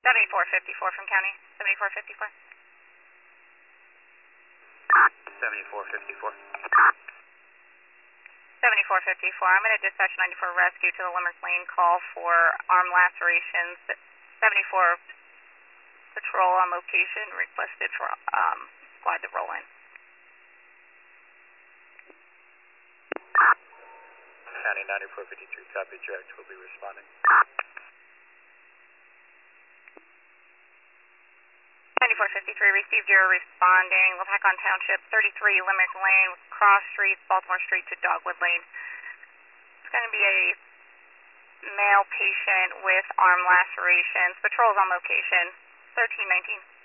7454 from county. 7454. 7454. 7454. I'm going to dispatch 94 rescue to the Limerick Lane call for arm lacerations. 74 patrol on location requested for squad to roll in. County 9453, copy, direct, will be responding. 9453, received your responding. Lopakon Township, 33 Limerick Lane, cross streets, Baltimore Street to Dogwood Lane. It's going to be a male patient with arm lacerations. Patrol's on location, 1319.